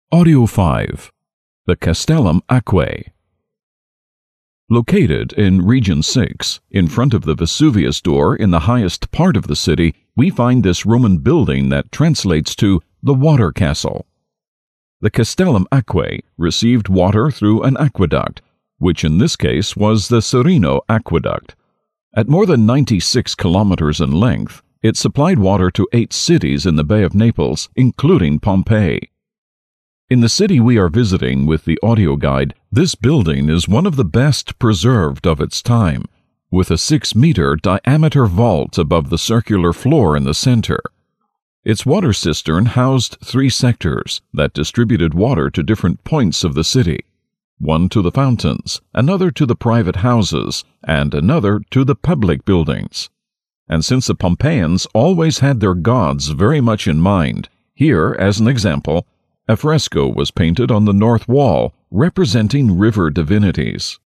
Audio 5. The Castellum Aquae. Located in Region 6, in front of the Vesuvius door in the highest part of the city, we find this Roman building that translates to the Water Castle. The Castellum Aquae received water through an aqueduct, which in this case was the Serino Aqueduct. At more than 96 kilometers in length, it supplied water to 8 cities in the Bay of Naples, including Pompeii. In the city we are visiting with the audio guide, this building is one of the best preserved of its time, with a 6-meter diameter vault above the circular floor in the center. Its water cistern housed 3 sectors that distributed water to different points of the city, one to the fountains, another to the private houses, and another to the public buildings. And since the Pompeians always had their gods very much in mind, here, as an example, a fresco was painted on the north wall representing river divinities.